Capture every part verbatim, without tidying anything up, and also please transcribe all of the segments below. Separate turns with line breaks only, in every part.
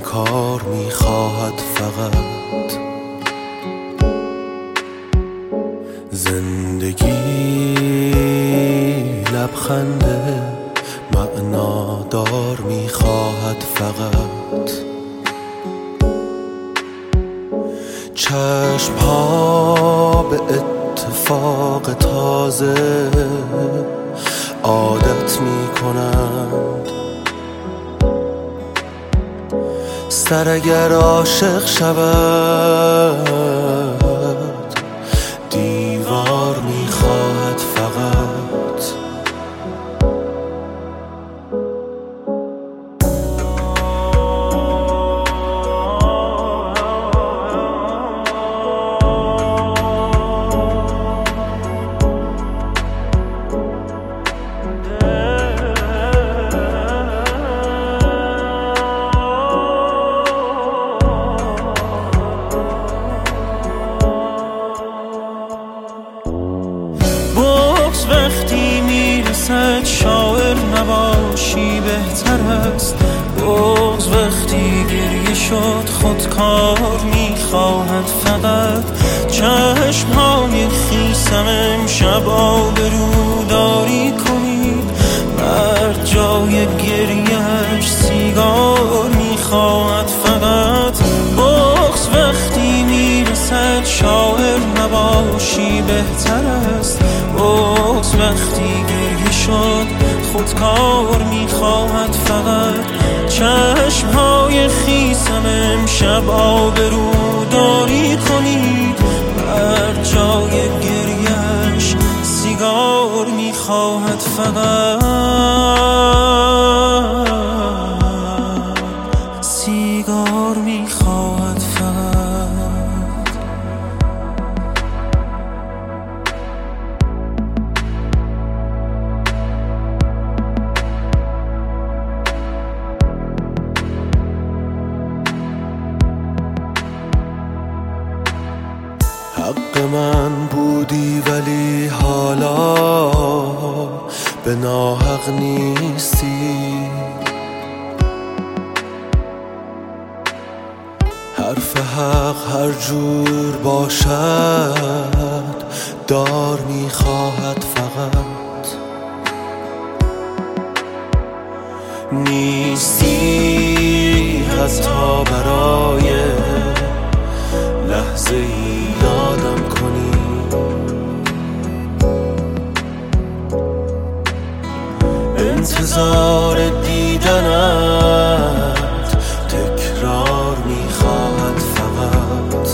کار میخواهد فقط زندگی لبخنده معنادار میخواهد فقط چشم ها به اتفاق تازه عادت میکنند سر اگر عاشق شود دیوار میخواهد فقط
وقتی میرسد شاعر نباشی بهتر است بغض وقتی گریه شد خودکار میخواهد فقط چشمهای خیسم امشب آبروداری کنید مرد جای گریهش سیگار میخواهد فقط بغض وقتی میرسد شاعر نباشی بهتر است بغض وقتی گریه شد خودکار میخواهد فقط چشمهای خیسم امشب آبروداری کنید بر جای گریهش سیگار میخواهد فقط سیگار میخواهد فقط
حق من بودی ولی حالا به ناحق نیستی حرف حق هر جور باشد دار میخواهد فقط نیستی حتی برای لحظه ای یادم کنی انتظار دیدنت تکرار میخواهد فقط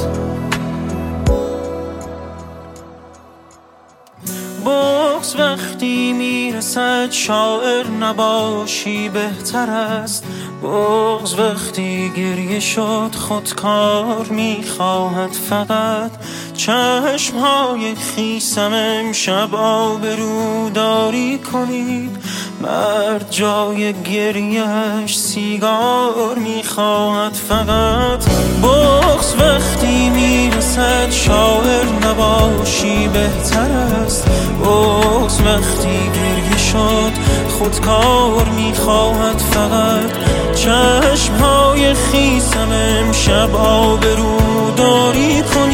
بغض وقتی میرسد شاعر نباشی بهتر است بغض وقتی گریه شد خودکار میخواهد فقط چشمهای خیسم امشب آبروداری کنید مرد جای گریهش سیگار میخواهد فقط بغض وقتی میرسد شاعر نباشی بهتر است بغض وقتی گریه شد خودکار میخواهد فقط چشمهای خیسم امشب آبروداری کنید